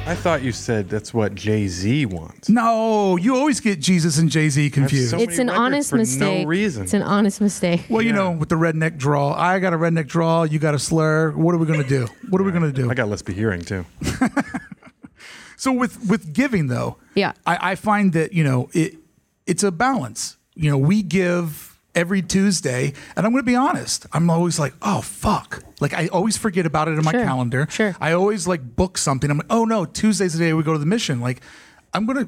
I thought you said that's what Jay-Z wants. No, you always get Jesus and Jay-Z confused. so It's an many records honest for mistake. no reason. It's an honest mistake. Well, you know, with the redneck drawl, I got a redneck drawl, you got a slur. What are we going to do? What are we going to do? I got Let's Be Hearing too. So with giving, though, Yeah. I find that, you know, it's a balance. You know, we give every Tuesday, and I'm going to be honest, I'm always like, oh, fuck. Like, I always forget about it in my Sure, calendar. sure. I always, like, book something. I'm like, oh, no, Tuesday's the day we go to the mission. Like, I'm going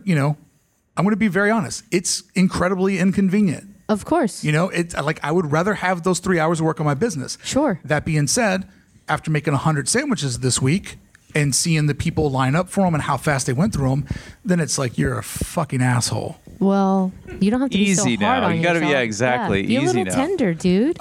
to be very honest. It's incredibly inconvenient. Of course. You know, it's like I would rather have those 3 hours of work on my business. Sure. That being said, after making 100 sandwiches this week and seeing the people line up for them and how fast they went through them, then it's like you're a fucking asshole. Well, you don't have to be so Easy hard now. on You gotta be- yourself. yeah, exactly. Be a Easy little now. tender, dude.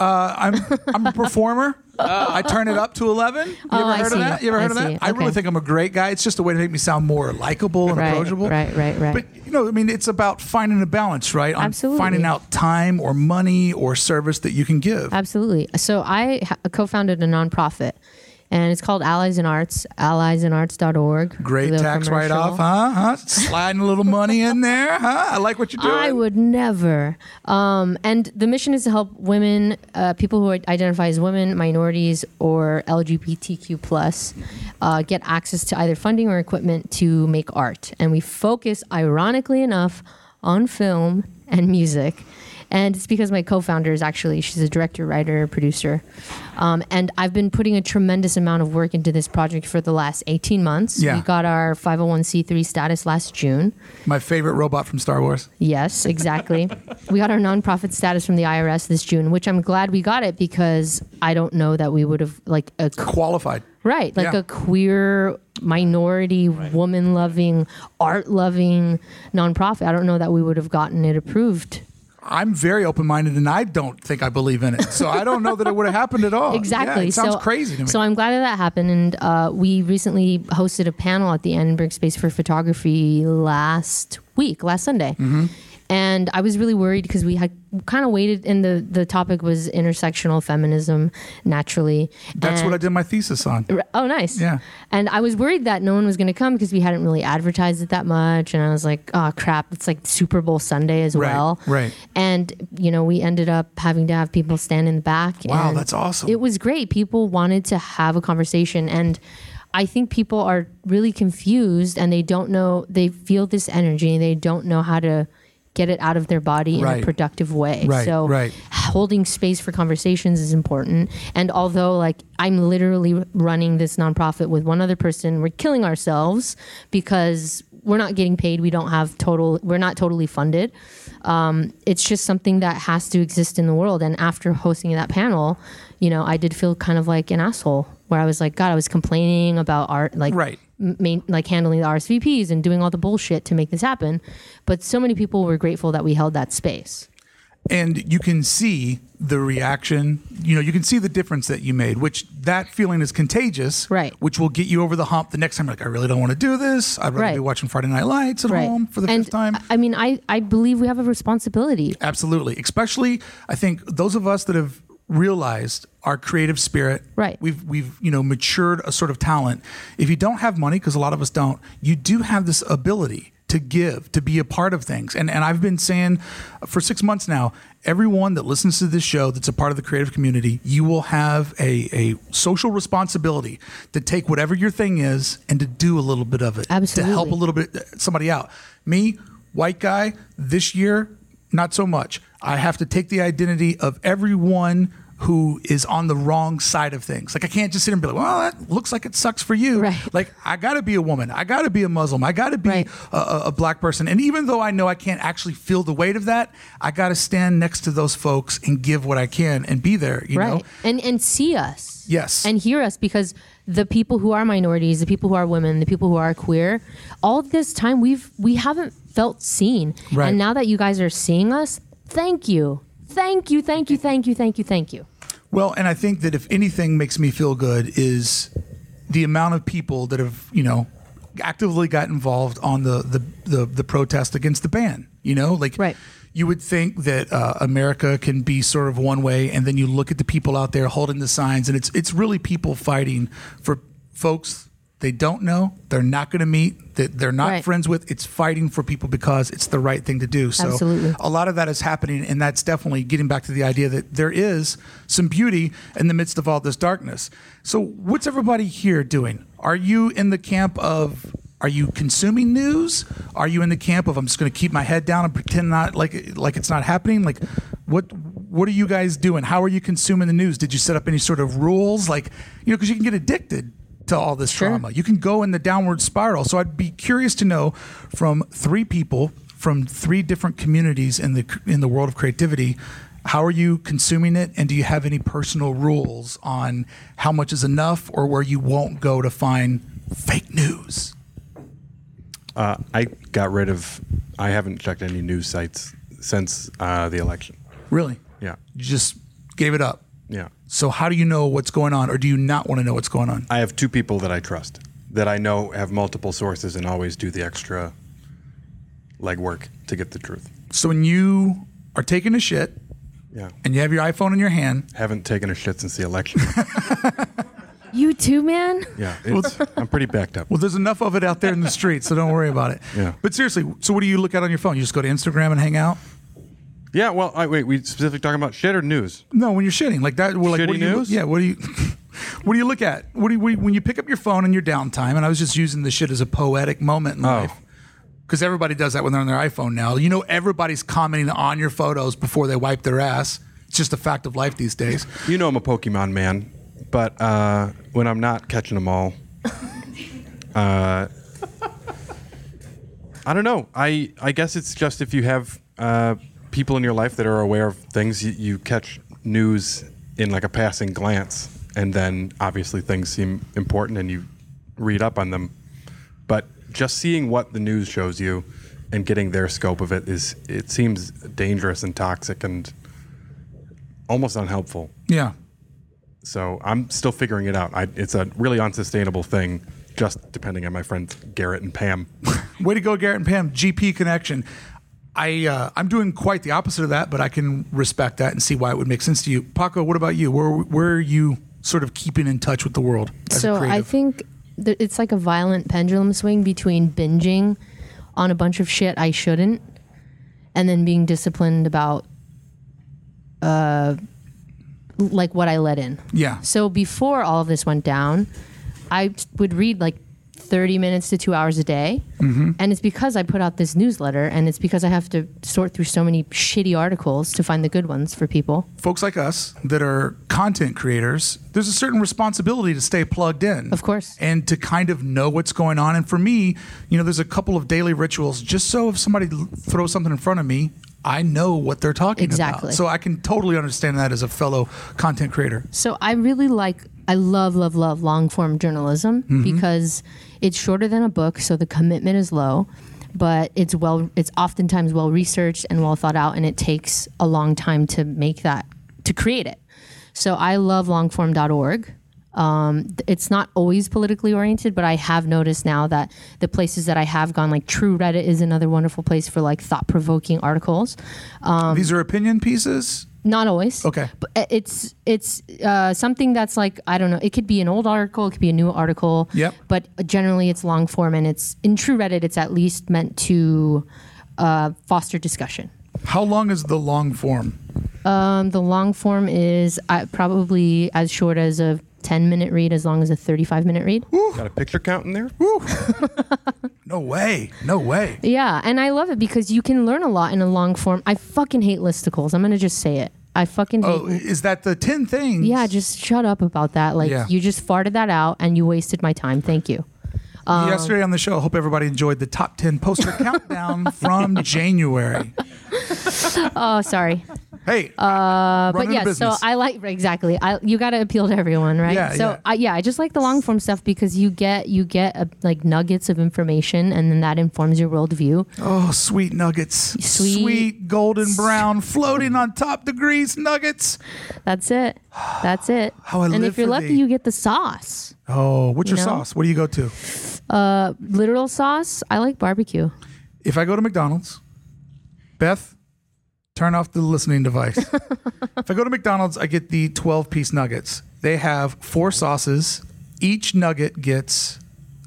I'm a performer. I turn it up to 11. You Oh, ever I heard see. of that? You ever I heard of that? see. I really Okay. think I'm a great guy. It's just a way to make me sound more likable and Right, approachable. right. But, you know, I mean, it's about finding a balance, right? On Absolutely. finding out time or money or service that you can give. Absolutely. So I co-founded a nonprofit, and it's called Allies in Arts, alliesinarts.org. Great Little tax commercial. write-off, huh? Sliding a little money in there, huh? I like what you're doing. I would never. And the mission is to help women, people who identify as women, minorities, or LGBTQ plus, get access to either funding or equipment to make art. And we focus, ironically enough, on film and music. And it's because my co-founder is she's a director, writer, producer. And I've been putting a tremendous amount of work into this project for the last 18 months. Yeah. We got our 501c3 status last June. My favorite robot from Star Wars. Yes, exactly. We got our nonprofit status from the IRS this June, which I'm glad we got it because I don't know that we would have Qualified. right, like Yeah. a queer minority, woman-loving, art-loving nonprofit. I don't know that we would have gotten it approved. I'm very open-minded, and I don't think I believe in it. So I don't know that it would have happened at all. Exactly. Yeah, it sounds So- crazy to me. So I'm glad that happened. And we recently hosted a panel at the Annenberg Space for Photography last Sunday. Mm-hmm. And I was really worried because we had kind of waited, and the topic was intersectional feminism, naturally. That's what I did my thesis on. Oh, nice. Yeah. And I was worried that no one was going to come because we hadn't really advertised it that much. And I was like, oh, crap. It's like Super Bowl Sunday as Right, well. right. And, we ended up having to have people stand in the back. Wow, and that's awesome. It was great. People wanted to have a conversation. And I think people are really confused and they don't know, they feel this energy and they don't know how to get it out of their body in Right. a productive way. Right, So right. holding space for conversations is important. And although I'm literally running this nonprofit with one other person, we're killing ourselves because we're not getting paid. We're not totally funded. It's just something that has to exist in the world. And after hosting that panel, I did feel kind of like an asshole where I was like, God, I was complaining about art, Right. handling the RSVPs and doing all the bullshit to make this happen. But so many people were grateful that we held that space. And you can see the reaction, you can see the difference that you made, which that feeling is contagious, Right. which will get you over the hump the next time. You're like, I really don't want to do this. I'd rather Right. be watching Friday Night Lights at home for the And, fifth time. I mean, I believe we have a responsibility. Absolutely. Especially, I think those of us that have realized our creative spirit, Right. We've matured a sort of talent. If you don't have money, because a lot of us don't, you do have this ability to give, to be a part of things. And I've been saying for 6 months now, everyone that listens to this show that's a part of the creative community, you will have a social responsibility to take whatever your thing is and to do a little bit of it. Absolutely. To help a little bit somebody out. Me, white guy, this year, not so much. I have to take the identity of everyone who is on the wrong side of things. Like, I can't just sit and be like, well, that looks like it sucks for you. Right. Like, I got to be a woman. I got to be a Muslim. I got to be Right. a black person. And even though I know I can't actually feel the weight of that, I got to stand next to those folks and give what I can and be there, you know? And see us. Yes. And hear us, because the people who are minorities, the people who are women, the people who are queer, all this time we haven't felt seen. Right. And now that you guys are seeing us, thank you. Thank you, thank you, thank you, thank you, thank you. Well, and I think that if anything makes me feel good is the amount of people that have, actively got involved on the protest against the ban. Right. You would think that America can be sort of one way, and then you look at the people out there holding the signs, and it's really people fighting for folks they don't know, they're not going to meet, that they're not Right. friends with. It's fighting for people because it's the right thing to do. So Absolutely. a lot of that is happening, and that's definitely getting back to the idea that there is some beauty in the midst of all this darkness. So what's everybody here doing? Are you in the camp of, are you consuming news? Are you in the camp of, I'm just going to keep my head down and pretend not like it's not happening? Like what are you guys doing? How are you consuming the news? Did you set up any sort of rules? Like, because you can get addicted to all this Sure. trauma. You can go in the downward spiral. So I'd be curious to know from 3 people from 3 different communities in the world of creativity, how are you consuming it, and do you have any personal rules on how much is enough or where you won't go to find fake news? I haven't checked any news sites since the election. Really? Yeah. You just gave it up. Yeah. So how do you know what's going on, or do you not want to know what's going on? I have 2 people that I trust that I know have multiple sources and always do the extra legwork to get the truth. So when you are taking a shit Yeah. and you have your iPhone in your hand, Haven't taken a shit since the election. You too, man. Yeah. I'm pretty backed up. well, there's enough of it out there in the street, so don't worry about it. Yeah. But seriously, so what do you look at on your phone? You just go to Instagram and hang out? Yeah. Well, wait, we specifically talking about shit or news? No, when you're shitting like that, we're like, Shitty what do you, news? Yeah, what do you, what do you look at? What do you, when you pick up your phone in your downtime? And I was just using this shit as a poetic moment in life, because everybody does that when they're on their iPhone now. Everybody's commenting on your photos before they wipe their ass. It's just a fact of life these days. You know I'm a Pokemon man, but when I'm not catching them all, I don't know. I guess it's just if you have people in your life that are aware of things, you catch news in like a passing glance, and then obviously things seem important and you read up on them. But just seeing what the news shows you and getting their scope of it seems dangerous and toxic and almost unhelpful. Yeah. So I'm still figuring it out. It's a really unsustainable thing, just depending on my friends Garrett and Pam. Way to go, Garrett and Pam. GP connection. I'm doing quite the opposite of that, but I can respect that and see why it would make sense to you. Paco, what about you? Where are you sort of keeping in touch with the world as a So creative? I think it's like a violent pendulum swing between binging on a bunch of shit I shouldn't, and then being disciplined about like what I let in. Yeah. So before all of this went down, I would read like 30 minutes to 2 hours a day. Mm-hmm. And it's because I put out this newsletter, and it's because I have to sort through so many shitty articles to find the good ones for people. Folks like us that are content creators, there's a certain responsibility to stay plugged in. Of course. And to kind of know what's going on. And for me, there's a couple of daily rituals just so if somebody throws something in front of me, I know what they're talking Exactly. about. So I can totally understand that as a fellow content creator. So I love long form journalism because it's shorter than a book, so the commitment is low, but it's oftentimes well researched and well thought out, and it takes a long time to create it. So I love longform.org. It's not always politically oriented, but I have noticed now that the places that I have gone, like True Reddit is another wonderful place for like thought-provoking articles. These are opinion pieces? Not always. Okay. But it's something that's like, I don't know, it could be an old article, it could be a new article. Yep. But generally it's long form, and it's in True Reddit, it's at least meant to foster discussion. How long is the long form? The long form is probably as short as a 10-minute read, as long as a 35-minute read. Got a picture count in there? No way. Yeah, and I love it because you can learn a lot in a long form. I fucking hate listicles. I'm going to just say it. I fucking hate. Oh, is that the 10 things? Yeah, just shut up about that. Like, Yeah. you just farted that out and you wasted my time. Thank you. Yesterday on the show, I hope everybody enjoyed the top 10 poster countdown from January. Oh, sorry. Hey, But yeah, so I like, exactly. You got to appeal to everyone, right? Yeah, so yeah. I just like the long form stuff because you get like nuggets of information, and then that informs your worldview. oh, sweet nuggets. Sweet golden brown floating on top degrees nuggets. That's it. That's it. How I and live if you're for lucky, thee. you get the sauce. Oh, what's your You know? sauce? What do you go to? Literal sauce. I like barbecue. If I go to McDonald's, Beth, turn off the listening device. If I go to McDonald's, I get the 12-piece nuggets. They have 4 sauces. Each nugget gets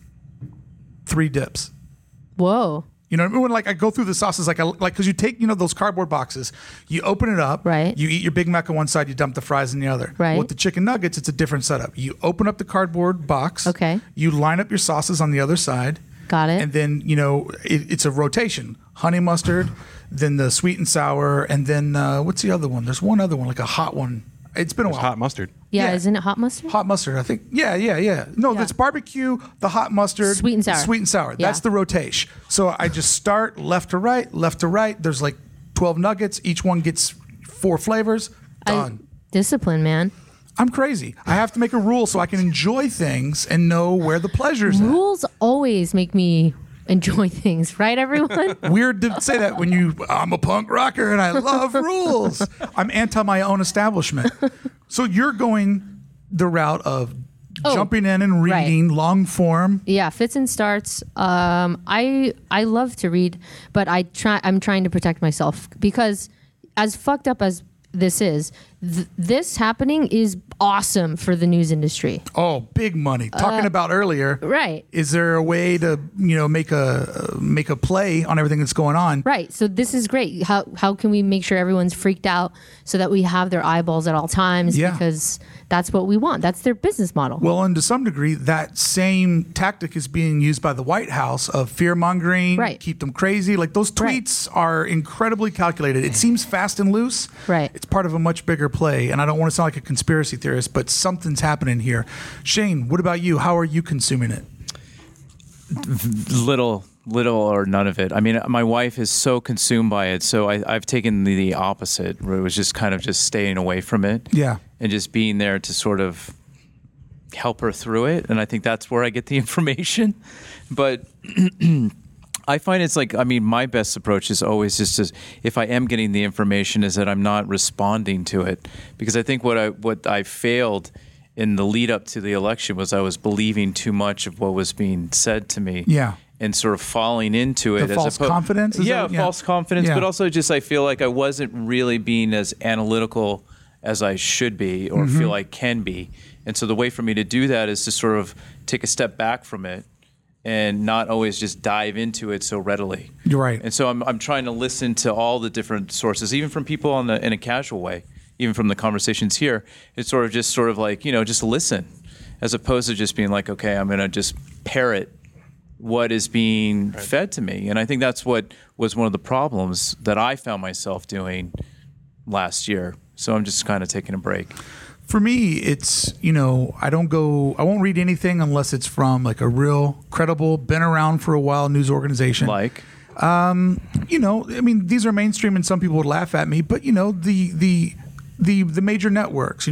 3 dips. Whoa. You know, when like I go through the sauces, like because you take those cardboard boxes, you open it up, Right. You eat your Big Mac on one side, you dump the fries in the other. Right. Well, with the chicken nuggets, it's a different setup. You open up the cardboard box. Okay. You line up your sauces on the other side. Got it. And then it's a rotation: honey mustard, then the sweet and sour, and then what's the other one? There's one other one, like a hot one. It's been a while. Hot mustard. Yeah, yeah. isn't it hot mustard? Hot mustard, I think. Yeah. No, Yeah. that's barbecue, the hot mustard. Sweet and sour. Sweet and sour. Yeah. That's the rotation. So I just start left to right, left to right. There's like 12 nuggets. Each one gets 4 flavors. Done. Discipline, man. I'm crazy. I have to make a rule so I can enjoy things and know where the pleasure's at. Rules always make me enjoy things, right, everyone? Weird to say that when I'm a punk rocker and I love rules. I'm anti my own establishment. So you're going the route of jumping in and reading long form. Yeah, fits and starts. I love to read, but I'm trying to protect myself because as fucked up as this is, this happening is awesome for the news industry. Oh, big money. Talking about earlier. Right. Is there a way to, make a play on everything that's going on? Right. So this is great. How can we make sure everyone's freaked out so that we have their eyeballs at all times? Yeah. Because that's what we want. That's their business model. Well, and to some degree, that same tactic is being used by the White House of fear mongering, Right. keep them crazy. Like those tweets are incredibly calculated. It seems fast and loose. Right. It's part of a much bigger play. And I don't want to sound like a conspiracy theorist, but something's happening here. Shane, what about you? How are you consuming it? Little or none of it. I mean, my wife is so consumed by it, so I've taken the opposite, where it was just kind of just staying away from it. Yeah. And just being there to sort of help her through it. And I think that's where I get the information. But I find it's like, I mean, my best approach is always just to, if I am getting the information, is that I'm not responding to it. Because I think what I failed in the lead up to the election was I was believing too much of what was being said to me. Yeah. And sort of falling into it. The false confidence? Is Yeah, that- false confidence. Yeah. But also just I feel like I wasn't really being as analytical as I should be or feel I can be. And so the way for me to do that is to sort of take a step back from it and not always just dive into it so readily. You're right. And so I'm trying to listen to all the different sources, even from people in a casual way, even from the conversations here. It's sort of like, just listen, as opposed to just being like, okay, I'm going to just parrot what is being fed to me. And I think that's what was one of the problems that I found myself doing last year. So I'm just kind of taking a break. For me, it's, I won't read anything unless it's from like a real credible, been around for a while news organization. Like? I mean, these are mainstream and some people would laugh at me, but the major networks, the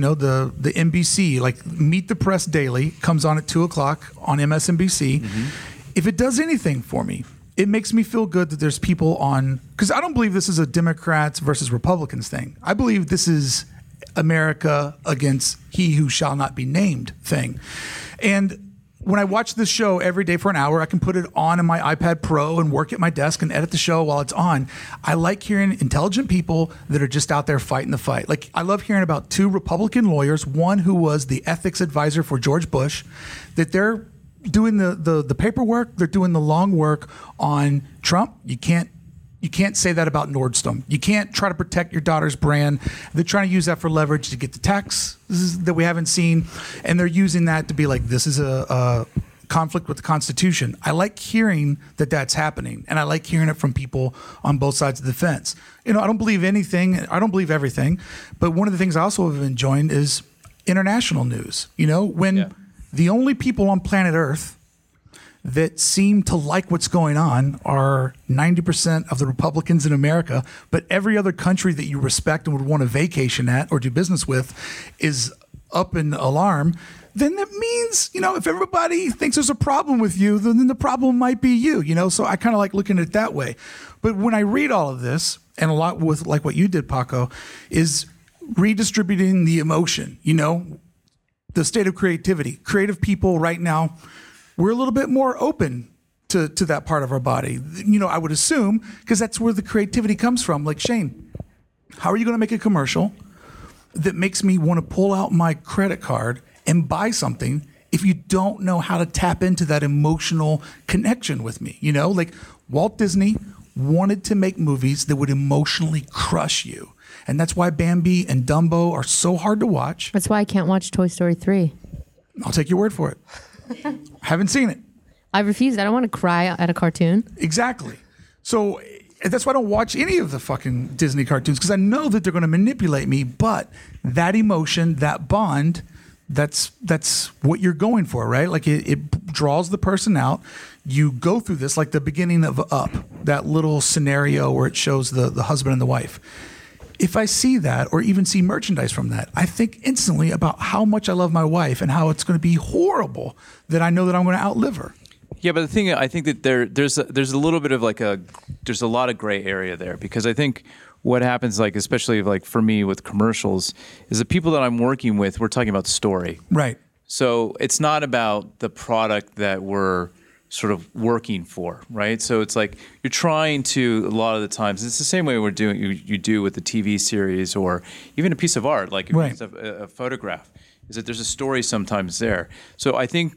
NBC, like Meet the Press Daily comes on at 2:00 on MSNBC. Mm-hmm. If it does anything for me, it makes me feel good that there's people on, because I don't believe this is a Democrats versus Republicans thing. I believe this is America against he who shall not be named thing. And when I watch this show every day for an hour, I can put it on in my iPad Pro and work at my desk and edit the show while it's on. I like hearing intelligent people that are just out there fighting the fight. Like, I love hearing about 2 Republican lawyers, one who was the ethics advisor for George Bush, that they're doing the paperwork, they're doing the long work on Trump. You can't say that about Nordstrom. You can't try to protect your daughter's brand. They're trying to use that for leverage to get the taxes that we haven't seen, and they're using that to be like, this is a conflict with the Constitution. I like hearing that that's happening, and I like hearing it from people on both sides of the fence. I don't believe anything. I don't believe everything, but one of the things I also have enjoyed is international news. When the only people on planet Earth that seem to like what's going on are 90% of the Republicans in America, but every other country that you respect and would want to vacation at or do business with is up in alarm, then that means, if everybody thinks there's a problem with you, then the problem might be you, So I kind of like looking at it that way. But when I read all of this, and a lot with like what you did, Paco, is redistributing the emotion, the state of creativity. Creative people right now, we're a little bit more open to that part of our body. I would assume, because that's where the creativity comes from. Like, Shane, how are you going to make a commercial that makes me want to pull out my credit card and buy something if you don't know how to tap into that emotional connection with me. You know, like Walt Disney wanted to make movies that would emotionally crush you. And that's why Bambi and Dumbo are so hard to watch. That's why I can't watch Toy Story 3. I'll take your word for it. Haven't seen it. I refuse. I don't want to cry at a cartoon. Exactly. So that's why I don't watch any of the fucking Disney cartoons, because I know that they're going to manipulate me. But that emotion, that bond, that's what you're going for, right? Like it draws the person out. You go through this, like the beginning of Up, that little scenario where it shows the husband and the wife. If I see that or even see merchandise from that, I think instantly about how much I love my wife and how it's going to be horrible that I know that I'm going to outlive her. Yeah, but the thing, I think that there's a little bit of there's a lot of gray area there, because I think what happens, like especially like for me with commercials, is the people that I'm working with, we're talking about story. Right. So it's not about the product that we're sort of working for, right? So it's like you're trying to, a lot of the times, it's the same way you do with the TV series or even a piece of art, like right. a photograph, is that there's a story sometimes there. So I think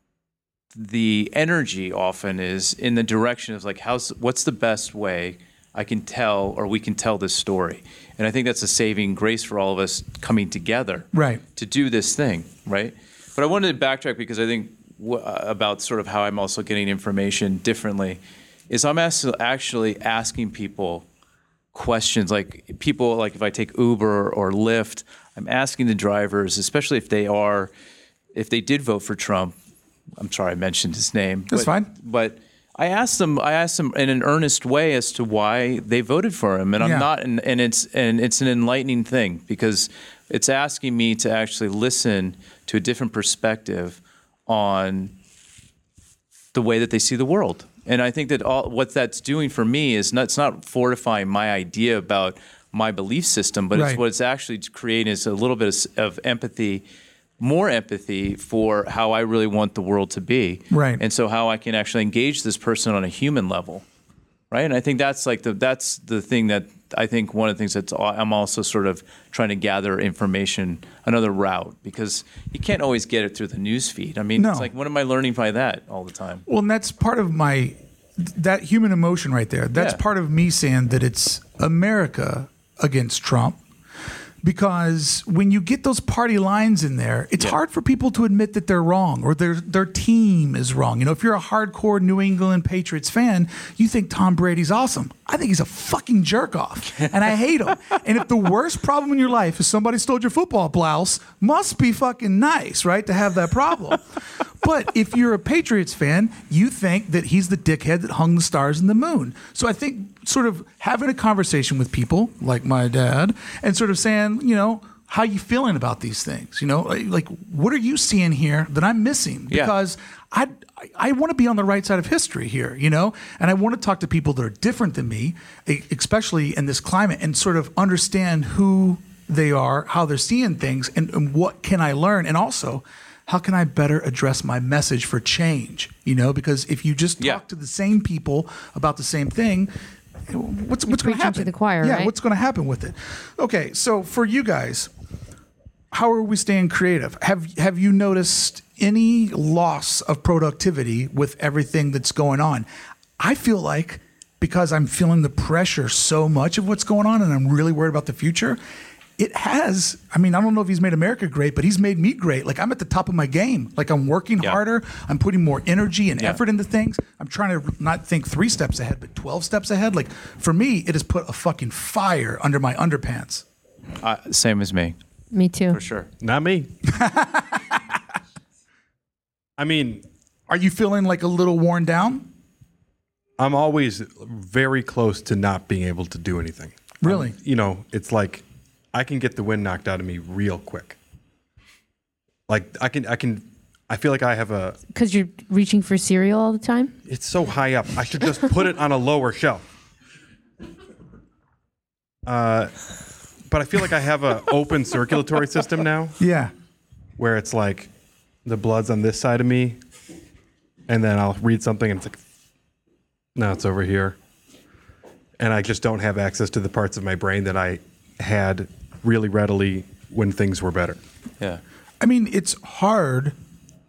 the energy often is in the direction of like, what's the best way I can tell, or we can tell this story? And I think that's a saving grace for all of us coming together, right, to do this thing, right? But I wanted to backtrack because I think about sort of how I'm also getting information differently is I'm actually asking people questions, like people, like if I take Uber or Lyft, I'm asking the drivers, especially if they did vote for Trump. I'm sorry I mentioned his name. That's fine. But I asked them in an earnest way as to why they voted for him, and I'm not, and it's an enlightening thing, because it's asking me to actually listen to a different perspective on the way that they see the world. And I think that what that's doing for me is it's not fortifying my idea about my belief system, but right. it's what it's actually creating is a little bit of empathy, more empathy for how I really want the world to be. Right. And so how I can actually engage this person on a human level. Right. And I think that's like that's the thing that I think one of the things that I'm also sort of trying to gather information, another route, because you can't always get it through the news feed. I mean, It's like, what am I learning by that all the time? Well, and that's part of that human emotion right there. That's part of me saying that it's America against Trump. Because when you get those party lines in there, it's hard for people to admit that they're wrong or their team is wrong. You know, if you're a hardcore New England Patriots fan, you think Tom Brady's awesome. I think he's a fucking jerk off, and I hate him. And if the worst problem in your life is somebody stole your football blouse, must be fucking nice, right, to have that problem. But if you're a Patriots fan, you think that he's the dickhead that hung the stars in the moon. So I think sort of having a conversation with people like my dad and sort of saying, you know, how you feeling about these things? You know, like what are you seeing here that I'm missing? Because I want to be on the right side of history here, you know, and I want to talk to people that are different than me, especially in this climate, and sort of understand who they are, how they're seeing things, and what can I learn? And also, how can I better address my message for change? You know, because if you just talk to the same people about the same thing, what's going to happen? To the choir, yeah, right? What's going to happen with it? Okay, so for you guys, how are we staying creative? Have you noticed any loss of productivity with everything that's going on? I feel like because I'm feeling the pressure so much of what's going on and I'm really worried about the future, it has, I mean, I don't know if he's made America great, but he's made me great. Like I'm at the top of my game. Like I'm working harder. I'm putting more energy and effort into things. I'm trying to not think 3 steps ahead, but 12 steps ahead. Like for me, it has put a fucking fire under my underpants. Same as me. Me too. For sure. Not me. I mean, are you feeling like a little worn down? I'm always very close to not being able to do anything. Really? You know, it's like I can get the wind knocked out of me real quick. Like I feel like I have because you're reaching for cereal all the time? It's so high up. I should just put it on a lower shelf. But I feel like I have an open circulatory system now. Yeah. Where it's like the blood's on this side of me, and then I'll read something and it's like, no, it's over here. And I just don't have access to the parts of my brain that I had really readily when things were better. Yeah. I mean, it's hard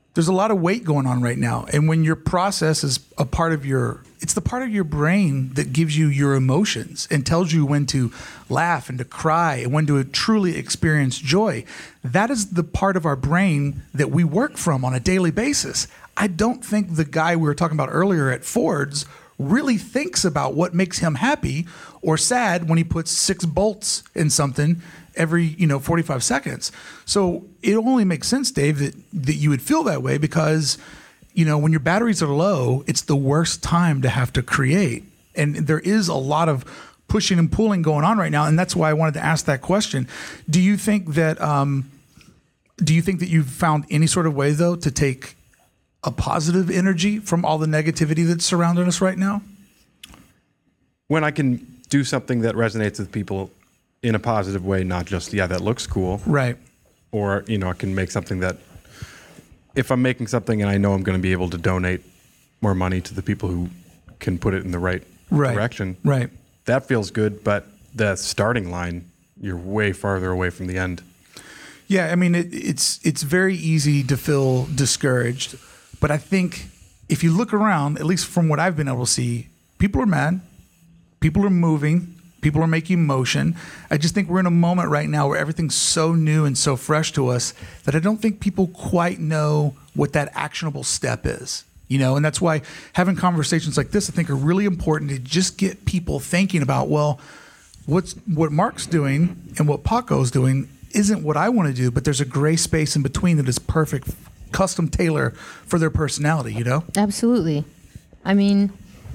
There's a lot of weight going on right now. And when your process is a part of it's the part of your brain that gives you your emotions and tells you when to laugh and to cry and when to truly experience joy. That is the part of our brain that we work from on a daily basis. I don't think the guy we were talking about earlier at Ford's really thinks about what makes him happy or sad when he puts 6 bolts in something every 45 seconds. So it only makes sense, Dave, that you would feel that way because when your batteries are low, it's the worst time to have to create. And there is a lot of pushing and pulling going on right now, and that's why I wanted to ask that question. Do you think that you've found any sort of way though to take a positive energy from all the negativity that's surrounding us right now? When I can do something that resonates with people in a positive way, not just, that looks cool. Right. Or, I can make something that, if I'm making something and I know I'm going to be able to donate more money to the people who can put it in the right direction. Right. That feels good, but the starting line, you're way farther away from the end. Yeah, I mean, it's very easy to feel discouraged. But I think if you look around, at least from what I've been able to see, people are mad, people are moving, people are making motion. I just think we're in a moment right now where everything's so new and so fresh to us that I don't think people quite know what that actionable step is. And that's why having conversations like this, I think, are really important to just get people thinking about, well, what Mark's doing and what Paco's doing isn't what I want to do, but there's a gray space in between that is perfect, custom tailor for their personality, Absolutely. I mean,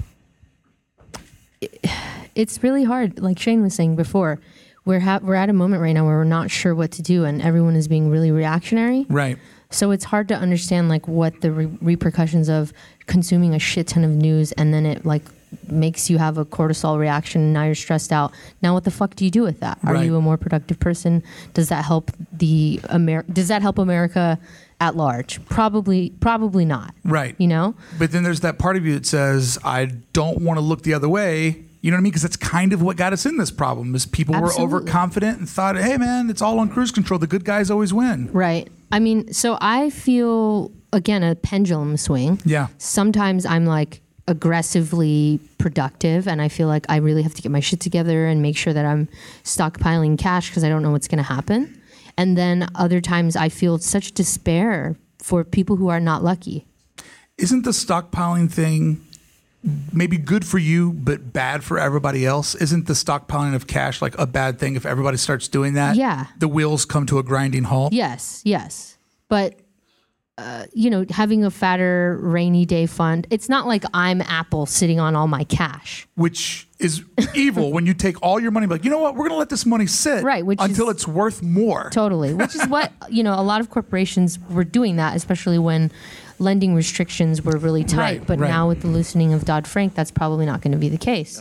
it's really hard. Like Shane was saying before, we're at a moment right now where we're not sure what to do, and everyone is being really reactionary. Right. So it's hard to understand like what the repercussions of consuming a shit ton of news, and then it like makes you have a cortisol reaction, and now you're stressed out. Now what the fuck do you do with that? Are Right. you a more productive person? Does that help does that help America at large? Probably not. Right. But then there's that part of you that says, I don't want to look the other way. You know what I mean? Because that's kind of what got us in this problem is people Absolutely. were overconfident and thought, hey, man, it's all on cruise control. The good guys always win. Right. I mean, so I feel, again, a pendulum swing. Yeah. Sometimes I'm like aggressively productive and I feel like I really have to get my shit together and make sure that I'm stockpiling cash because I don't know what's going to happen. And then other times I feel such despair for people who are not lucky. Isn't the stockpiling thing maybe good for you, but bad for everybody else? Isn't the stockpiling of cash like a bad thing if everybody starts doing that? Yeah. The wheels come to a grinding halt? Yes. But, having a fatter rainy day fund, it's not like I'm Apple sitting on all my cash. Which is evil when you take all your money, like, you know what, we're going to let this money sit until it's worth more. Totally. Which is what, a lot of corporations were doing that, especially when lending restrictions were really tight. Right, but right. now with the loosening of Dodd-Frank, that's probably not going to be the case.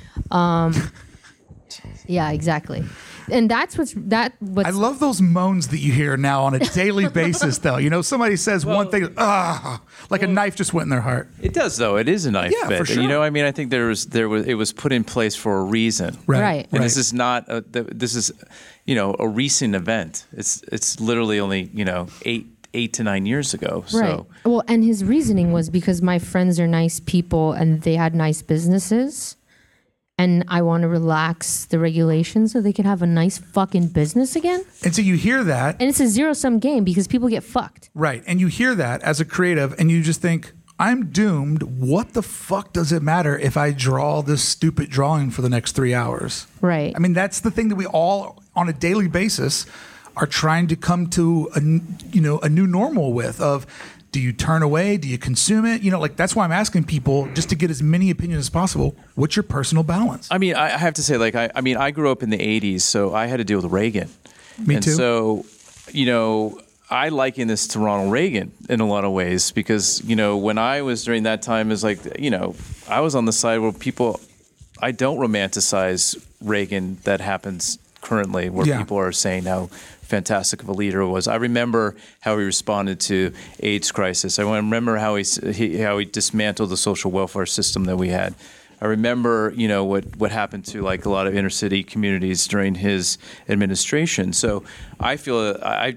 Yeah, exactly. And that's what's. I love those moans that you hear now on a daily basis, though. Somebody says one thing, like a knife just went in their heart. It does, though. It is a knife Yeah, bit. for sure. I think it was put in place for a reason. Right. And this is not. This is, a recent event. It's literally only 8 to 9 years ago. Right. So. Well, and his reasoning was because my friends are nice people and they had nice businesses. And I want to relax the regulations so they can have a nice fucking business again. And so you hear that. And it's a zero-sum game because people get fucked. Right. And you hear that as a creative and you just think, I'm doomed. What the fuck does it matter if I draw this stupid drawing for the next 3 hours? Right. I mean, that's the thing that we all, on a daily basis, are trying to come to a new normal with of, do you turn away? Do you consume it? That's why I'm asking people, just to get as many opinions as possible, what's your personal balance? I mean, I have to say, I grew up in the 80s, so I had to deal with Reagan. Me too. So, I liken this to Ronald Reagan in a lot of ways because, when I was during that time, is like, I was on the side where I don't romanticize Reagan that happens currently, where people are saying how fantastic of a leader was. I remember how he responded to AIDS crisis. I remember how he dismantled the social welfare system that we had. I remember, what happened to like a lot of inner city communities during his administration. So I feel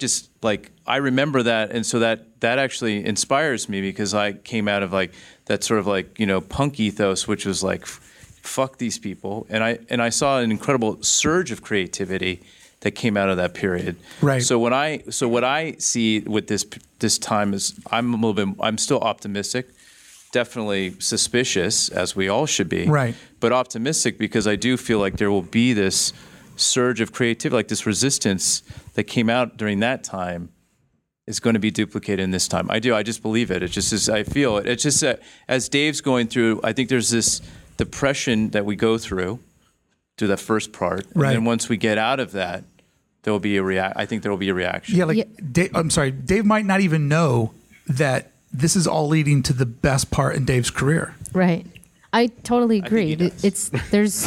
I remember that, and so that actually inspires me because I came out of like that sort of like punk ethos, which was like fuck these people, and I saw an incredible surge of creativity that came out of that period. Right. So what I see with this time is I'm still optimistic. Definitely suspicious, as we all should be. Right. But optimistic because I do feel like there will be this surge of creativity, like this resistance that came out during that time is going to be duplicated in this time. I do. I just believe it. It just is. I feel it. It's just that as Dave's going through, I think there's this depression that we go through that first part. Right. And then once we get out of that, there will be I think there will be a reaction. Yeah, Dave, I'm sorry. Dave might not even know that this is all leading to the best part in Dave's career. Right. I totally agree. There's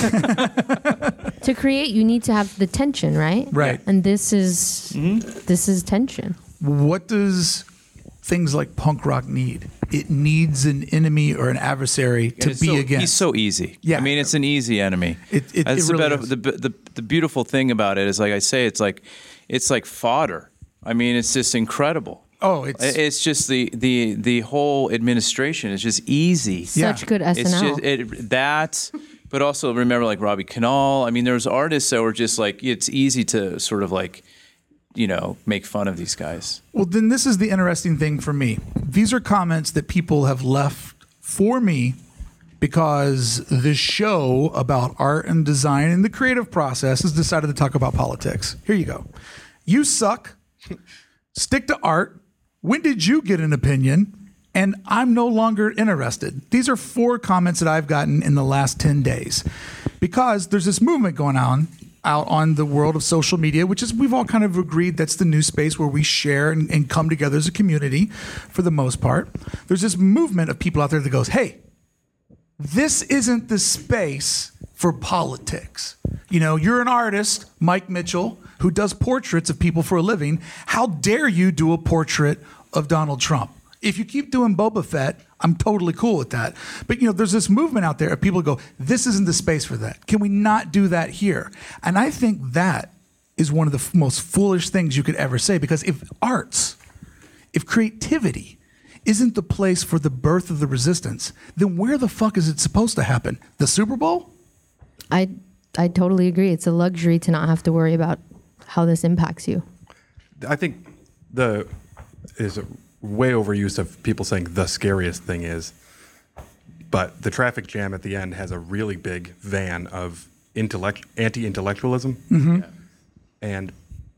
to create, you need to have the tension, right? Right. And this is tension. What does things like punk rock need? It needs an enemy or an adversary to be against. He's so easy. Yeah. I mean, it's an easy enemy. It really is. The beautiful thing about it is, like I say, it's like fodder. I mean, it's just incredible. Oh, it's just the whole administration is just easy. Such good SNL. It's just but also remember like Robbie Canal. I mean, there's artists that were just like, it's easy to sort of like, make fun of these guys. Well, then this is the interesting thing for me. These are comments that people have left for me because the show about art and design and the creative process has decided to talk about politics. Here you go. You suck. Stick to art. When did you get an opinion? And I'm no longer interested. These are 4 comments that I've gotten in the last 10 days because there's this movement going on out on the world of social media, which is, we've all kind of agreed that's the new space where we share and come together as a community for the most part. There's this movement of people out there that goes, hey, this isn't the space for politics. You're an artist, Mike Mitchell, who does portraits of people for a living. How dare you do a portrait of Donald Trump? If you keep doing Boba Fett, I'm totally cool with that. But, there's this movement out there of people who go, this isn't the space for that. Can we not do that here? And I think that is one of the most foolish things you could ever say, because if creativity isn't the place for the birth of the resistance, then where the fuck is it supposed to happen? The Super Bowl? I totally agree. It's a luxury to not have to worry about how this impacts you. I think is a way overuse of people saying the scariest thing is, but the traffic jam at the end has a really big van of anti-intellectualism, and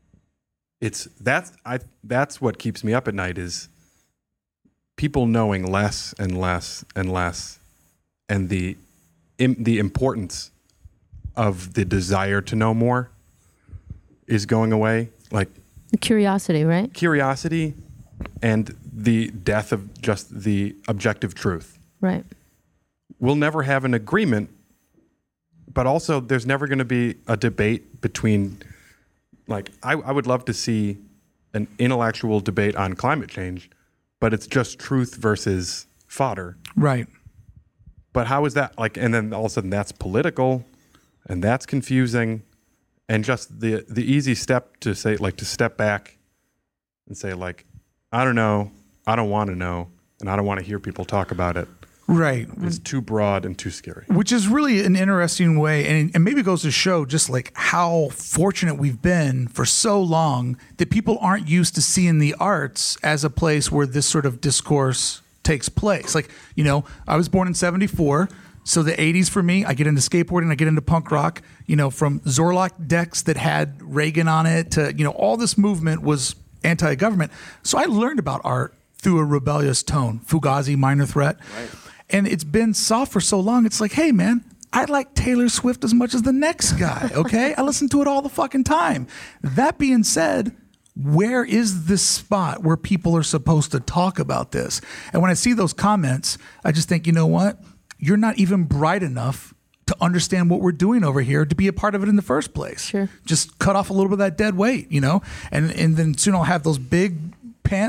that's what keeps me up at night is people knowing less and less and less, and the importance of the desire to know more is going away. Like curiosity, right? Curiosity and the death of just the objective truth. Right. We'll never have an agreement, but also there's never going to be a debate between, like, I would love to see an intellectual debate on climate change, but it's just truth versus fodder. Right. But how is that like, and then all of a sudden that's political and that's confusing, and just the easy step to say, like, to step back and say, like, I don't know, I don't want to know, and I don't want to hear people talk about it. Right. It's too broad and too scary. Which is really an interesting way, and maybe goes to show just like how fortunate we've been for so long that people aren't used to seeing the arts as a place where this sort of discourse takes place. Like, I was born in 1974. So the 80s for me, I get into skateboarding, I get into punk rock, from Zorlak decks that had Reagan on it to, all this movement was anti-government. So I learned about art through a rebellious tone, Fugazi, Minor Threat. Right. And it's been soft for so long. It's like, hey, man, I like Taylor Swift as much as the next guy, okay? I listen to it all the fucking time. That being said, where is this spot where people are supposed to talk about this? And when I see those comments, I just think, you know what? You're not even bright enough to understand what we're doing over here to be a part of it in the first place. Sure. Just cut off a little bit of that dead weight, and then soon I'll have those big pants,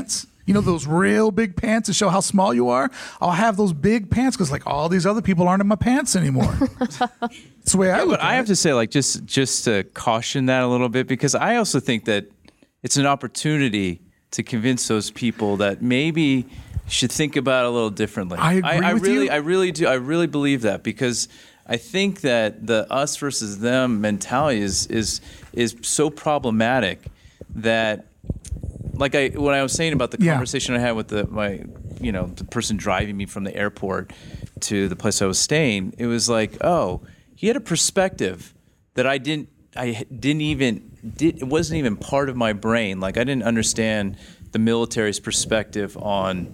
You know, those real big pants to show how small you are? I'll have those big pants because like all these other people aren't in my pants anymore. That's the way I look But I have to say, like, just to caution that a little bit, because I also think that it's an opportunity to convince those people that maybe should think about it a little differently. I agree with you. I really do. I really believe that, because I think that the us versus them mentality is so problematic that, like when I was saying about the conversation I had with the person driving me from the airport to the place I was staying, it was like, oh, he had a perspective that it wasn't even part of my brain. Like, I didn't understand the military's perspective on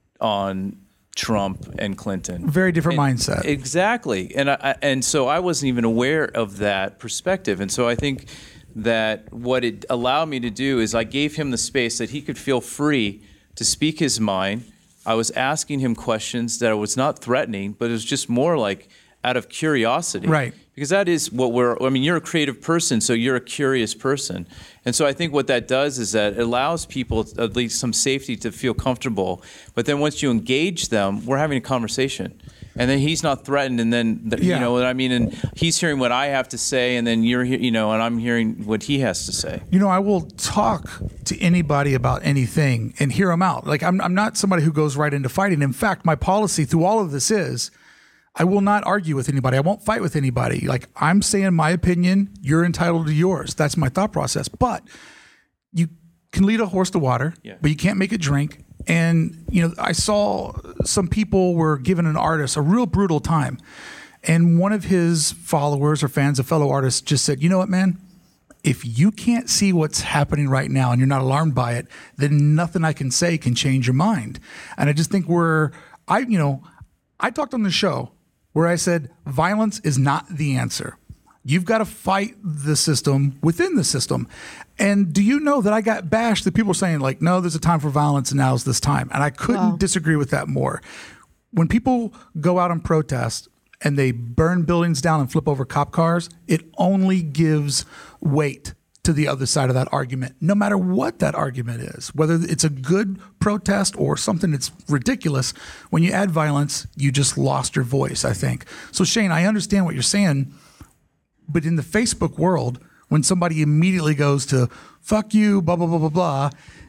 Trump and Clinton. Very different mindset. Exactly. And so I wasn't even aware of that perspective. And so I think that what it allowed me to do is I gave him the space that he could feel free to speak his mind. I was asking him questions that was not threatening, but it was just more like out of curiosity. Right. Because that is what you're a creative person, so you're a curious person. And so I think what that does is that it allows people at least some safety to feel comfortable. But then once you engage them, we're having a conversation. And then he's not threatened, and then, you know what I mean? And he's hearing what I have to say, and then and I'm hearing what he has to say. You know, I will talk to anybody about anything and hear them out. Like, I'm not somebody who goes right into fighting. In fact, my policy through all of this is I will not argue with anybody. I won't fight with anybody. Like, I'm saying my opinion, you're entitled to yours. That's my thought process. But you can lead a horse to water, but you can't make it drink. And, you know, I saw some people were giving an artist a real brutal time. And one of his followers or fans, a fellow artist, just said, you know what, man? If you can't see what's happening right now and you're not alarmed by it, then nothing I can say can change your mind. And I just think I talked on the show where I said violence is not the answer. You've got to fight the system within the system. And do you know that I got bashed that people were saying, like, no, there's a time for violence and now's this time. And I couldn't disagree with that more. When people go out and protest and they burn buildings down and flip over cop cars, it only gives weight to the other side of that argument, no matter what that argument is, whether it's a good protest or something that's ridiculous. When you add violence, you just lost your voice, I think. So Shane, I understand what you're saying, but in the Facebook world, when somebody immediately goes to fuck you, blah, blah, blah, blah, blah,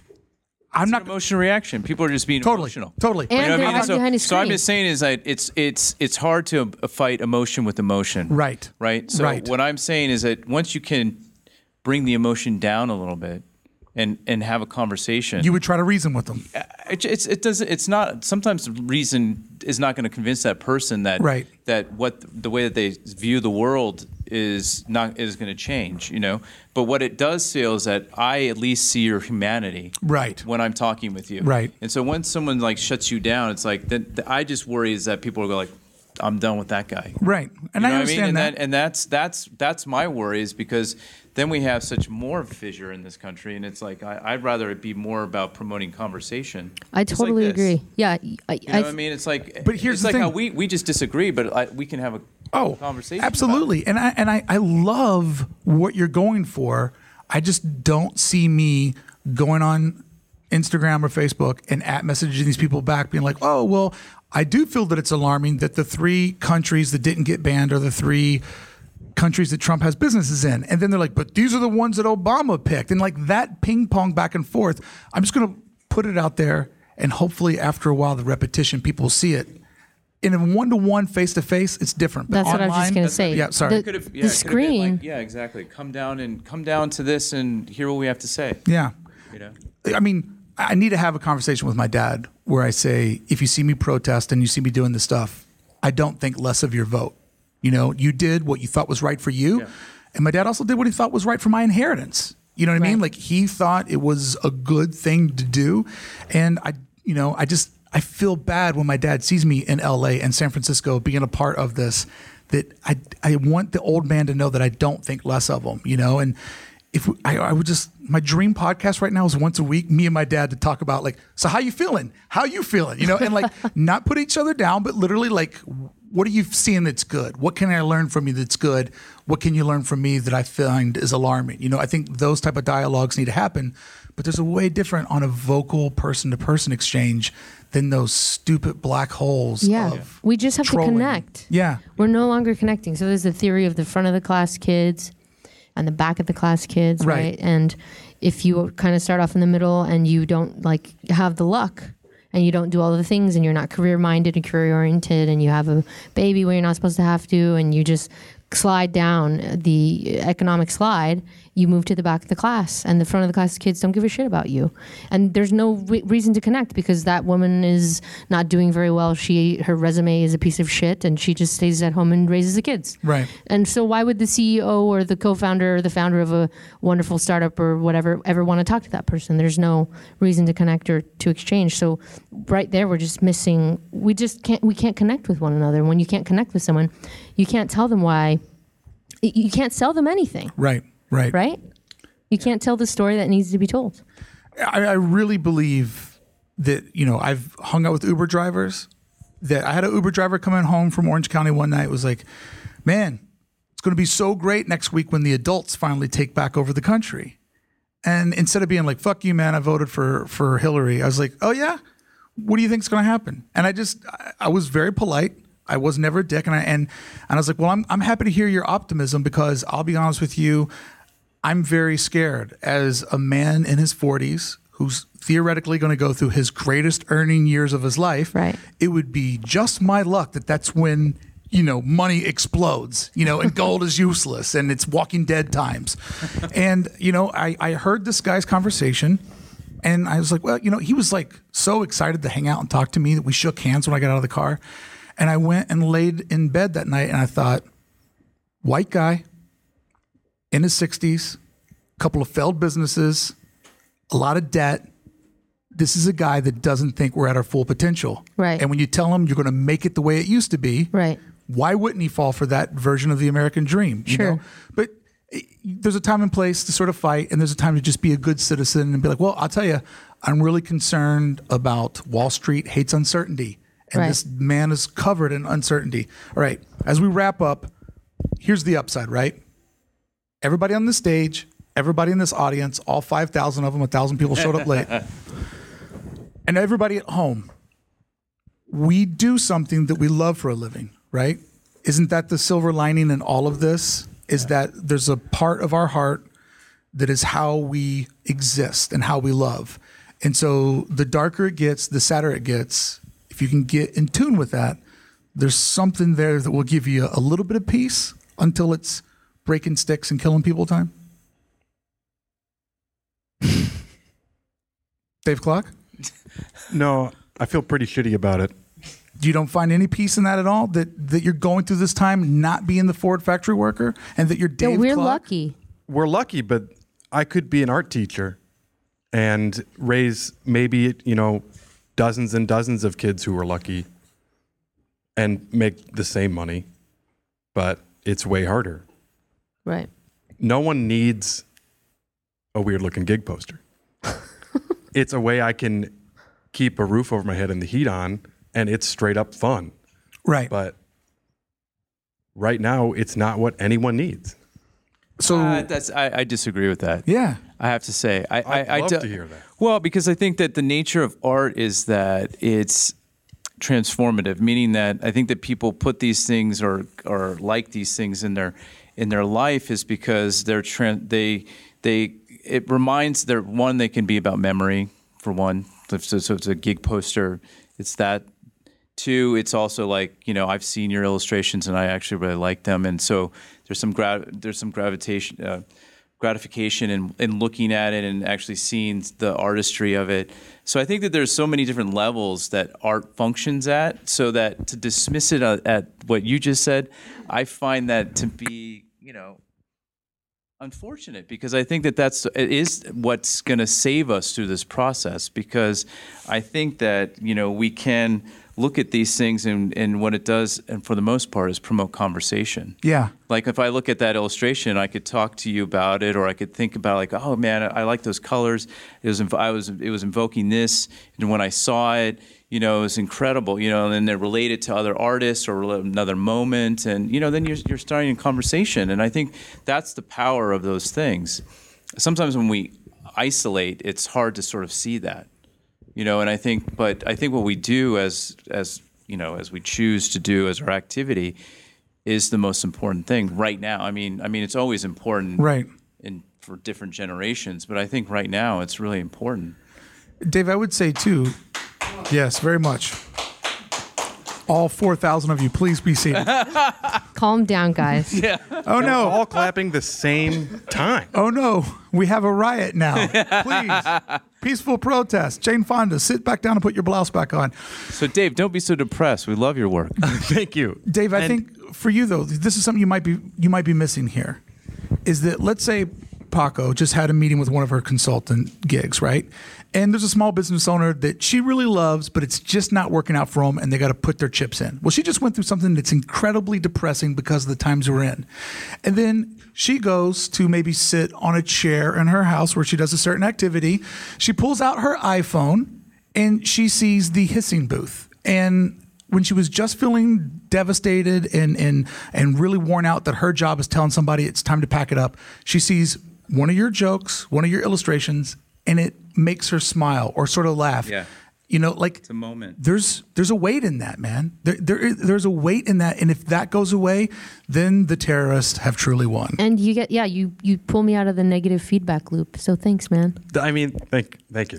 I'm not an emotional reaction. People are just being emotional. Totally. And You know what they're I mean? not behind a So I'm screen. just saying is that it's hard to fight emotion with emotion. Right. Right. So Right. what I'm saying is that once you can bring the emotion down a little bit and have a conversation, You would try to reason with them. it's not, sometimes reason is not going to convince that person that Right. that the way that they view the world is going to change, you know. But what it does feel is that I at least see your humanity Right. when I'm talking with you. Right. And so when someone like shuts you down, it's like I just worry is that people will go like, I'm done with that guy. Right. And You know I what understand that. And that's my worry, is because then we have such more fissure in this country, and it's like I'd rather it be more about promoting conversation. I Just like totally this. agree. Yeah. You know what I mean? It's like, But here's it's the like thing. how we just disagree, but we can have a conversation. Absolutely. And I love what you're going for. I just don't see me going on Instagram or Facebook and messaging these people back being like, oh, well, I do feel that it's alarming that the 3 countries that didn't get banned are the 3 countries that Trump has businesses in. And then they're like, but these are the ones that Obama picked. And like that ping pong back and forth, I'm just going to put it out there. And hopefully after a while, the repetition, people will see it. In a one-to-one, face-to-face, it's different. But That's what I was just online- going to say. Yeah, sorry. The, Could have, the it could have been screen. like, yeah, exactly. Come down to this and hear what we have to say. Yeah. You know. I mean, I need to have a conversation with my dad where I say, if you see me protest and you see me doing this stuff, I don't think less of your vote. You know, you did what you thought was right for you. Yeah. And my dad also did what he thought was right for my inheritance. You know what I mean? Right. Like he thought it was a good thing to do. And I feel bad when my dad sees me in LA and San Francisco being a part of this, that I want the old man to know that I don't think less of him, you know? And if I would just, my dream podcast right now is once a week, me and my dad to talk about like, so how you feeling? How you feeling? You know, and like not put each other down, but literally like, What are you seeing that's good? What can I learn from you that's good? What can you learn from me that I find is alarming? You know, I think those type of dialogues need to happen, but there's a way different on a vocal person-to-person exchange than those stupid black holes of we just have trolling. to connect. Yeah. We're no longer connecting. So there's the theory of the front of the class kids and the back of the class kids, right? And if you kind of start off in the middle and you don't like have the luck and you don't do all the things and you're not career minded and career oriented and you have a baby when you're not supposed to have to and you just slide down the economic slide, you move to the back of the class, and the front of the class kids don't give a shit about you. And there's no reason to connect because that woman is not doing very well. Her resume is a piece of shit, and she just stays at home and raises the kids. Right. And so why would the CEO or the co-founder or the founder of a wonderful startup or whatever ever want to talk to that person? There's no reason to connect or to exchange. So right there, we're just missing. We can't connect with one another. When you can't connect with someone, you can't tell them why. You can't sell them anything. Right. Right? You can't tell the story that needs to be told. I really believe that, you know, I've hung out with Uber drivers. That I had an Uber driver coming home from Orange County one night. Was like, man, it's going to be so great next week when the adults finally take back over the country. And instead of being like, fuck you, man, I voted for Hillary, I was like, oh yeah? What do you think is going to happen? And I was very polite. I was never a dick. And I was like, well, I'm happy to hear your optimism because I'll be honest with you, I'm very scared as a man in his 40s who's theoretically going to go through his greatest earning years of his life. Right. It would be just my luck that's when, you know, money explodes, you know, and gold is useless and it's Walking Dead times. And, you know, I heard this guy's conversation and I was like, well, you know, he was like so excited to hang out and talk to me that we shook hands when I got out of the car. And I went and laid in bed that night and I thought, white guy, in his 60s, a couple of failed businesses, a lot of debt. This is a guy that doesn't think we're at our full potential. Right. And when you tell him you're going to make it the way it used to be, right, why wouldn't he fall for that version of the American dream? You know? But there's a time and place to sort of fight, and there's a time to just be a good citizen and be like, well, I'll tell you, I'm really concerned about Wall Street hates uncertainty. And this man is covered in uncertainty. All right, as we wrap up, here's the upside, right? Everybody on the stage, everybody in this audience, all 5,000 of them, 1,000 people showed up late. And everybody at home, we do something that we love for a living, right? Isn't that the silver lining in all of this? Is that there's a part of our heart that is how we exist and how we love. And so the darker it gets, the sadder it gets. If you can get in tune with that, there's something there that will give you a little bit of peace until it's breaking sticks and killing people time. Dave Clark? No, I feel pretty shitty about it. You don't find any peace in that at all? That you're going through this time not being the Ford factory worker and that you're Dave we're Clark? lucky. We're lucky, but I could be an art teacher and raise maybe, you know, dozens and dozens of kids who are lucky and make the same money, but it's way harder. Right. No one needs a weird looking gig poster. It's a way I can keep a roof over my head and the heat on, and it's straight up fun. Right. But right now, it's not what anyone needs. So I disagree with that. yeah. I have to say, I'd love to hear that. Well, because I think that the nature of art is that it's transformative, meaning that I think that people put these things or like these things in their life is because it reminds they can be about memory for one. So it's a gig poster. It's that. Two, it's also like, you know, I've seen your illustrations and I actually really like them, and so there's some gratification in looking at it and actually seeing the artistry of it. So I think that there's so many different levels that art functions at, so that to dismiss it at what you just said, I find that to be, you know, unfortunate, because I think that it is what's going to save us through this process, because I think that, you know, we can look at these things and what it does, and for the most part, is promote conversation. Yeah. Like if I look at that illustration, I could talk to you about it, or I could think about like, oh man, I like those colors. It was invoking this, and when I saw it, you know, it was incredible. You know, and then they're related to other artists or another moment, and you know, then you're starting a conversation. And I think that's the power of those things. Sometimes when we isolate, it's hard to sort of see that. You know, and I think what we do as you know, as we choose to do as our activity is the most important thing right now. I mean, it's always important, Right. For different generations, but I think right now it's really important. Dave, I would say too, yes, very much. All 4,000 of you, please be seated. Calm down, guys. Yeah. Oh no. All clapping the same time. Oh no, we have a riot now. Please. Peaceful protest. Jane Fonda, sit back down and put your blouse back on. So Dave, don't be so depressed. We love your work. Thank you. Dave, I think for you though, this is something you might be missing here. Is that, let's say Paco just had a meeting with one of her consultant gigs, right? And there's a small business owner that she really loves, but it's just not working out for them, and they got to put their chips in. Well, she just went through something that's incredibly depressing because of the times we're in. And then she goes to maybe sit on a chair in her house where she does a certain activity. She pulls out her iPhone and she sees the hissing booth. And when she was just feeling devastated and really worn out that her job is telling somebody it's time to pack it up, she sees one of your jokes, one of your illustrations, and it makes her smile or sort of laugh. Yeah. You know, like It's a moment. there's a weight in that, man. There's a weight in that, and if that goes away, then the terrorists have truly won. And you get, you pull me out of the negative feedback loop. So thanks, man. I mean, thank you.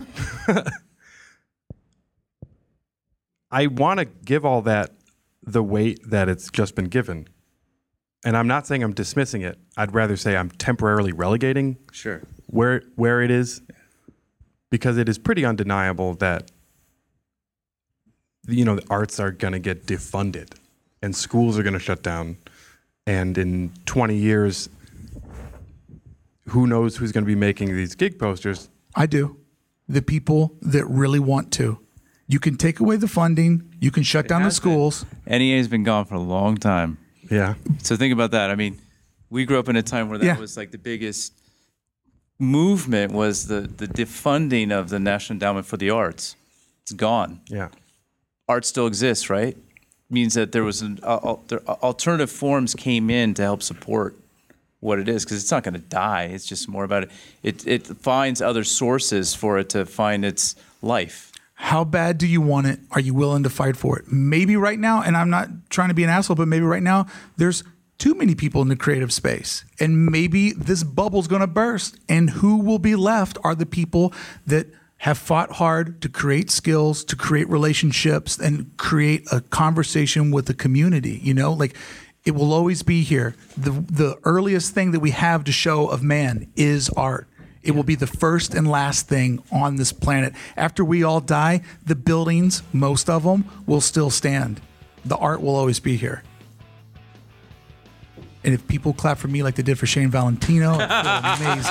I want to give all that the weight that it's just been given. And I'm not saying I'm dismissing it. I'd rather say I'm temporarily relegating Sure. where it is, because it is pretty undeniable that, you know, the arts are going to get defunded and schools are going to shut down. And in 20 years, who knows who's going to be making these gig posters? I do. The people that really want to. You can take away the funding. You can shut down the schools. NEA's been gone for a long time. Yeah. So think about that. I mean, we grew up in a time where that Yeah. was like the biggest movement was the defunding of the National Endowment for the Arts. It's gone. Yeah. Art still exists, right? Means that there was alternative forms came in to help support what it is, because it's not going to die. It's just more about it. It finds other sources for it to find its life. How bad do you want it? Are you willing to fight for it? Maybe right now, and I'm not trying to be an asshole, but maybe right now there's too many people in the creative space, and maybe this bubble's going to burst, and who will be left are the people that have fought hard to create skills, to create relationships, and create a conversation with the community. You know, like, it will always be here. The earliest thing that we have to show of man is art. It will be the first and last thing on this planet. After we all die, the buildings, most of them, will still stand. The art will always be here. And if people clap for me like they did for Shane Valentino, it feels amazing.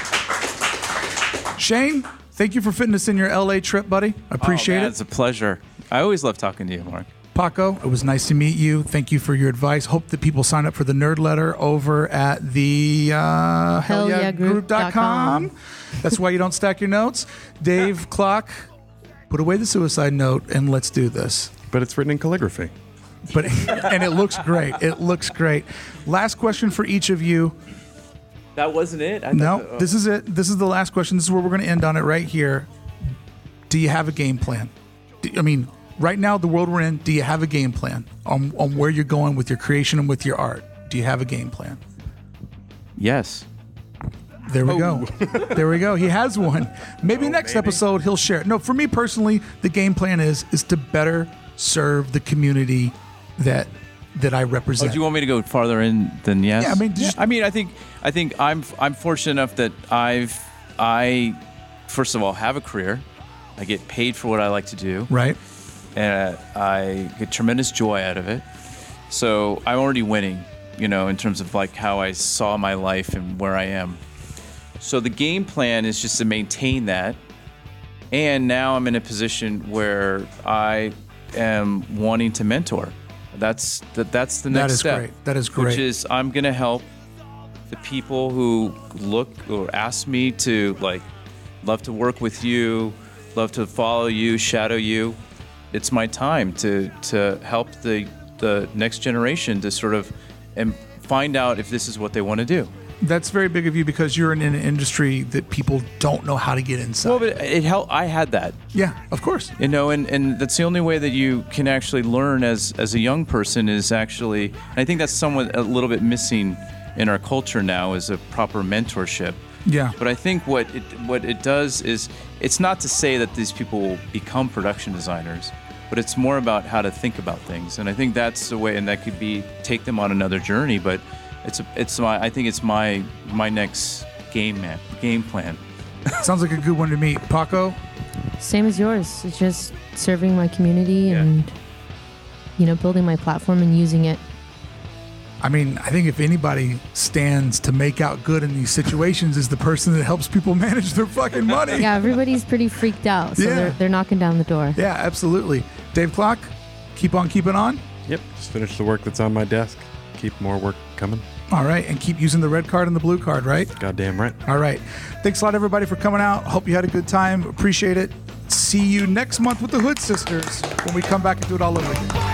Shane, thank you for fitting us in your LA trip, buddy. I appreciate It's a pleasure. I always love talking to you, Mark. Paco, it was nice to meet you. Thank you for your advice. Hope that people sign up for the nerd letter over at the hellyeahgroup.com. That's why you don't stack your notes. Dave Clock, put away the suicide note and let's do this. But it's written in calligraphy. But and it looks great. It looks great. Last question for each of you. That wasn't it? No, this is it. This is the last question. This is where we're going to end on it right here. Do you have a game plan? Right now, the world we're in, do you have a game plan on where you're going with your creation and with your art? Do you have a game plan? Yes. There we go. There we go. He has one. Maybe next episode he'll share it. No, for me personally, the game plan is to better serve the community that I represent. Do you want me to go farther in than yes? Yeah, I think I'm fortunate enough that I first of all have a career. I get paid for what I like to do. Right. And I get tremendous joy out of it. So I'm already winning, in terms of like how I saw my life and where I am. So the game plan is just to maintain that. And now I'm in a position where I am wanting to mentor. That's the next That is step. great. That is great. Which is I'm going to help the people who look or ask me to, like, love to work with you, love to follow you, shadow you. It's my time to help the next generation to sort of and find out if this is what they want to do. That's very big of you because you're in an industry that people don't know how to get inside. Well, but it helped. I had that. Yeah, of course. You know, and that's the only way that you can actually learn as a young person is actually, and I think that's somewhat a little bit missing in our culture now is a proper mentorship. Yeah. But I think what it does is, it's not to say that these people will become production designers, but it's more about how to think about things. And I think that's the way, and that could be take them on another journey. But I think it's my next game plan. Sounds like a good one to me. Paco? Same as yours. It's just serving my community and, building my platform and using it. I mean, I think if anybody stands to make out good in these situations is the person that helps people manage their fucking money. Yeah, everybody's pretty freaked out, so Yeah. they're knocking down the door. Yeah, absolutely. Dave Clock, keep on keeping on. Yep. Just finish the work that's on my desk. Keep more work coming. All right, and keep using the red card and the blue card, right? Goddamn right. All right. Thanks a lot, everybody, for coming out. Hope you had a good time. Appreciate it. See you next month with the Hood Sisters when we come back and do it all over again.